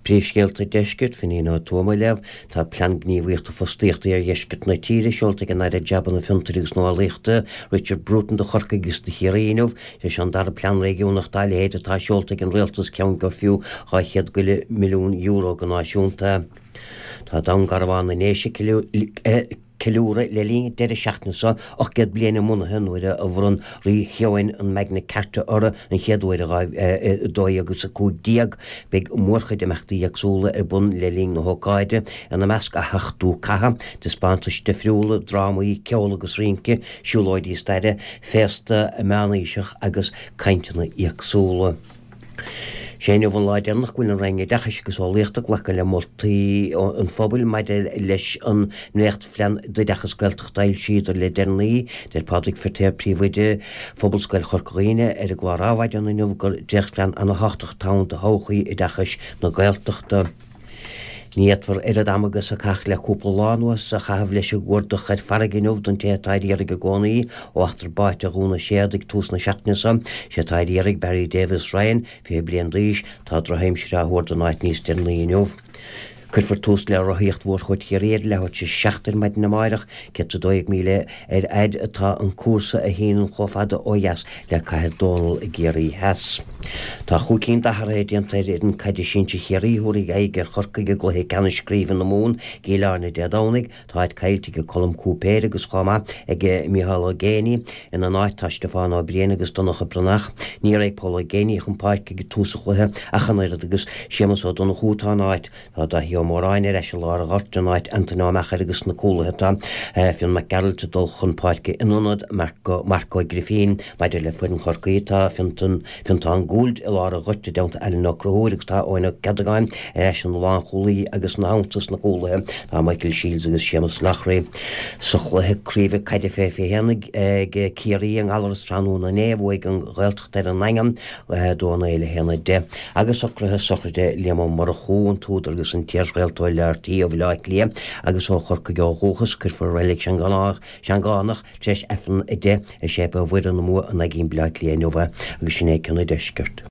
Príomhscéalta deisceart fin íon tóma leh tá plan gníomhaíochta fostíochta ar dheisceart na tíre seolta an aire jaban na fintarígus nó aléachta Richard Bruton de chorca gus de chiaríinmh sé sean dar plan réúnach dáile héad atá seolta an réaltas ceann go fiú á 100 milliún euro go náisiúnta. Tá dam garháin na néise Kilúra le lín de seaachna ach gead bliana munathe nuaire a bhrún rí cheáin an megna carta ora an cheadúir dói agus a cúdíag beag mórcha de meachtaí agsúla ar bun le lín na hócáide an na measc a hechtú caha de spántas de friúla drámaí ceolagus rínce siúlóidí staide fésta a meanaíiseach agus caintena agsúla. Séanamh an láid annach bhfuil an reinge dechas agus áléochtach lecha le moltaí an fphobal maid leis an nuacht flean de dechas gailteachtail siidir le dénaí der pádraigh fertéir príomhaide phobalscoil chorcaíine ar a gháráhaid an inmh go deach flean an 8 tán de hóchaí I dechas na gailteachta. Níadhar ad amagus a cach le cúpla lánuas a chahabh leis a gúrdach ar farraginmh don tétáidíar go gcónaí ó achtar báit a gúna séadig tús na seaachnasa sé táidíarigh Barry Davis Ryan fé blian ríis tá drohéim sé ráthúir don áit níos dénaíinmh. Curfar tús le roiíocht mhór chuid réad le se 16 maid na maireach ce 2 míle ar aid atá an cuasa a híanaan chofada óheas le caiir dónal a géirí heas. Tá chucín dathréidiranta an caiidir sinnte chéiríthúí ag ar chorcaige go hé ceanna scríban na mún géilearna deadánig tá id caiilte go colm cúpéir agus chama ag Micheál Géini in an áid tá Stefán Ó Briain agus donnach a brunach ní ag Paul Géini chun páice go túsa chuthe a chanéad agus sémas ó donna chútá áid tá hí móráin ar eisi lá a gartanáid antanáachar agus na cólathe fion me gealte dul chun páice inionad Marco Griffin maidir le fuin chorcaítá fintán gúld I lá a gote deanta eile croúrigus tá óinna gadagáin ar eisi an lán cholaí agus na antas na cólathe tá Michael Shields agus sémas lachré sa chluthe críomh caiide fé héananig ag ciarí an allar stranú na néomhhaig an ghilteach ar an naingam dóna éile héna de agus socrathe socride léam mar a chuún túd agus an tíir réaltáil leirtaí ó bhláid lé agus ó chorca geóchas curfar rélig seangánach treis efan I de a sé be bhuiir an mú an a gin bleid lé nuha agus sinné cena deisceart.